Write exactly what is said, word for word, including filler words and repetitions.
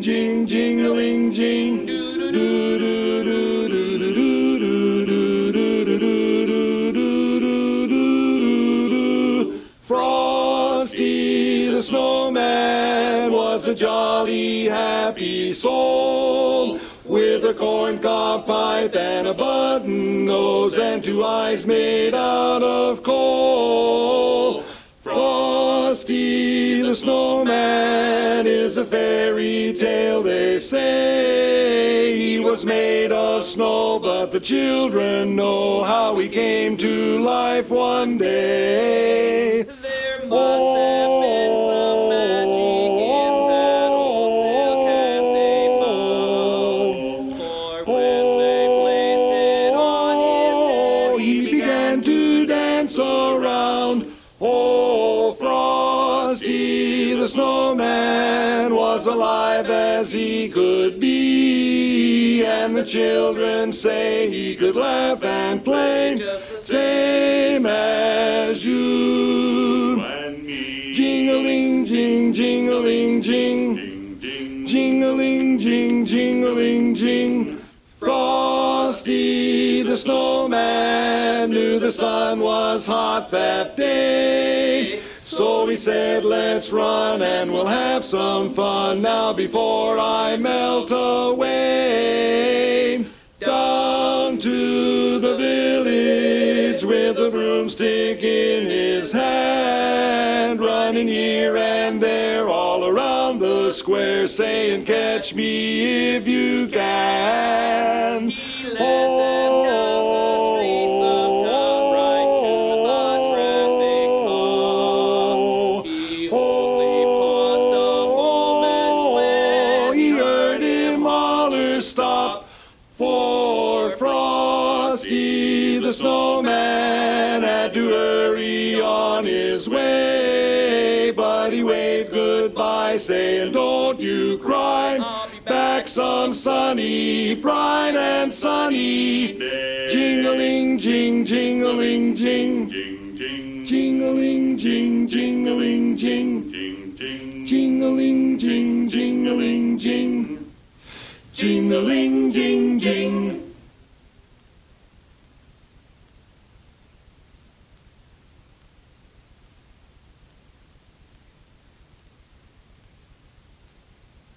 jing, jing-a-ling, jing. Do do do do do do do do do do do do do. Frosty the Snowman was a jolly, happy soul, with a corncob pipe and a button nose and two eyes made out of coal. Frosty the Snowman is a fairy tale, they say. He was made of snow, but the children know how he came to life one day. There must have been some magic in that old silk hat they found, for when they placed it on his head, he began to dance around. Oh, Frosty the Snowman was alive as he could be, and the children say he could laugh and play just the same as you. And me. Jing-a-ling, jing, jing-a-ling, jing. Ding, ding. Jing-a-ling, jing, jing-a-ling, jing. Frosty the Snowman knew the sun was hot that day, so he said, let's run and we'll have some fun now before I melt away. Down to the village with a broomstick in his hand, running here and there all around the square, saying, catch me if you can. he led them down the streets of town right to the traffic cone. He only paused a moment when he heard him holler, stop, for Frosty the Snowman had to hurry on his way. But he waved goodbye, saying, don't you cry, back some sunny, bright and sunny. Jing-a-ling, jing, jing-a-ling, jing. Ding, ding. Jing-a-ling, jing, jing-a-ling, jing. Ding, ding. Jing-a-ling, jing, jing-a-ling, jing. Jing-a-ling, jing, jing.